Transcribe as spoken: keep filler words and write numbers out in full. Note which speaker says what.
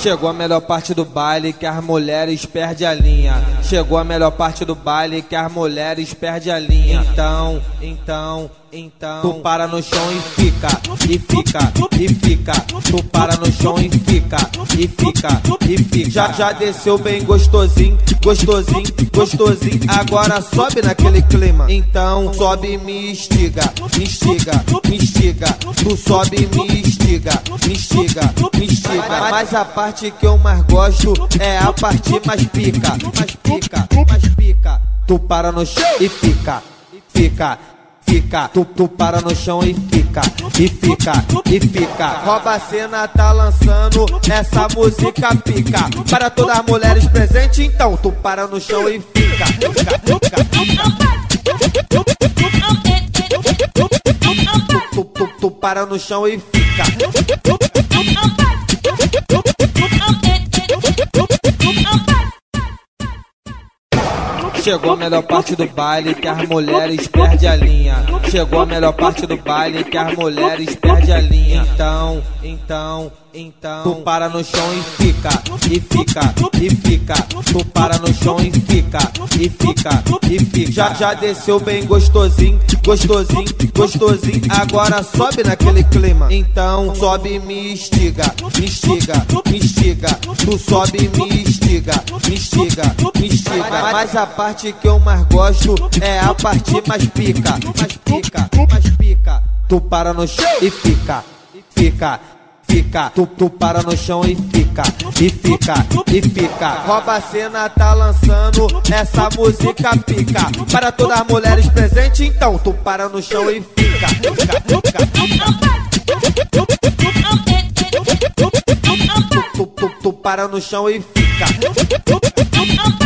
Speaker 1: Chegou a melhor parte do baile que as mulheres perdem a linha. Chegou a melhor parte do baile que as mulheres perdem a linha. Então, então, então, tu para no chão e fica, e fica, e fica. Tu para no chão e fica, e fica, e fica. Já, já desceu bem gostosinho, gostosinho, gostosinho. Agora sobe naquele clima. Então sobe e me instiga, me instiga, me instiga. Tu sobe e me instiga, me instiga, me instiga. Mas a parte que eu mais gosto é a parte mais pica, mais pica, mais pica. Tu para no chão e fica, fica. Fica, tu, tu para no chão e fica, e fica, e fica. Rouba a cena, tá lançando essa música pica. Para todas as mulheres presentes, então tu para no chão e fica, fica, fica. Tu, tu, tu, tu para no chão e fica. Chegou a melhor parte do baile que as mulheres perdem a linha. Chegou a melhor parte do baile que as mulheres perdem a linha. Então, então, então, tu para no chão e fica, e fica, e fica. Tu para no chão e fica, e fica, e fica. Já, já desceu bem gostosinho, gostosinho, gostosinho. Agora sobe naquele clima. Então sobe e me instiga, me instiga, me instiga. Tu sobe e me instiga, me instiga, me instiga. Mas a parte que eu mais gosto é a parte mais pica, mais pica, mais pica. Tu para no chão e fica, fica, fica. Tu, tu para no chão e fica, e fica, e fica. Rouba a cena, tá lançando essa música pica. Para todas as mulheres presentes, então tu para no chão e fica, fica, fica. Tu, tu, tu, tu para no chão e fica.